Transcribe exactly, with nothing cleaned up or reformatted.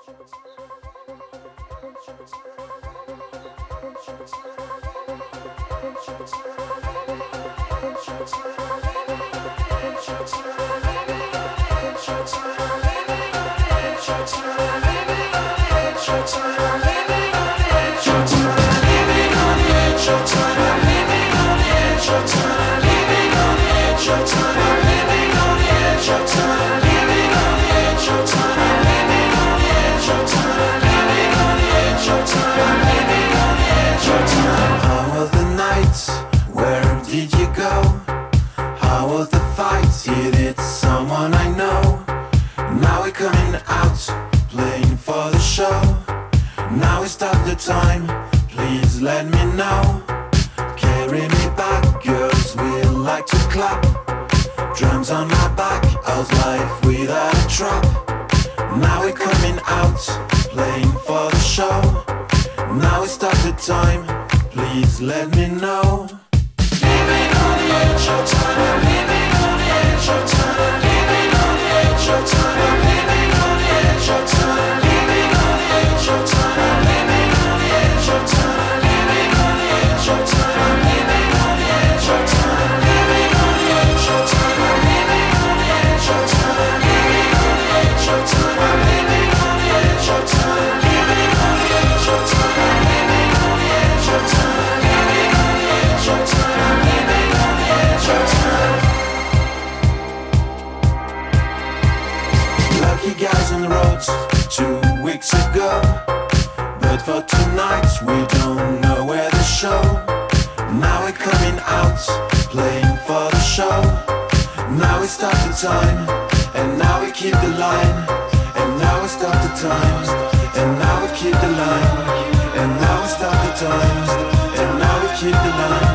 How was the nights? Where did you go? How was the fights? Is it someone I know? Now we're coming out, playing for the show. Now it's start the time, please let me know. Carry me back, girls, we like to clap. Drums on my back, how's life without a trap? Now we're coming out, playing for the show. Now it's start the time, please let me know. Living on the edge of time, I'm living on the edge of time, I'm living on the edge of time, I'm living on the edge of time, living on the edge of time, I'm living on the edge of time, living on the edge of time, I'm living on the edge of time, living on the edge of time, I'm living on the edge of time, living on the edge of time, I'm living on the edge of time, living on the edge of time, I'm living on the edge of time, living on the edge of time, I'm living on the edge of time. Lucky guys on the roads two weeks ago, but for tonight we don't know where to show. Now we're coming out, playing for the show. Now we start the time, and now we keep the line. And now we start the time, and now we keep the line. And now we start the time, and now we keep the line.